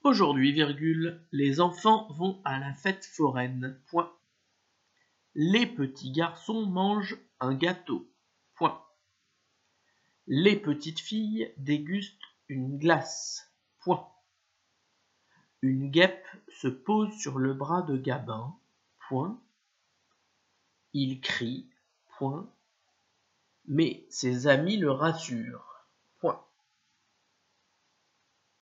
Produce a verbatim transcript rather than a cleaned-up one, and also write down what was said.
Aujourd'hui, virgule, les enfants vont à la fête foraine. Point. Les petits garçons mangent un gâteau. Point. Les petites filles dégustent une glace. Point. Une guêpe se pose sur le bras de Gabin. Point. Il crie. Point. Mais ses amis le rassurent.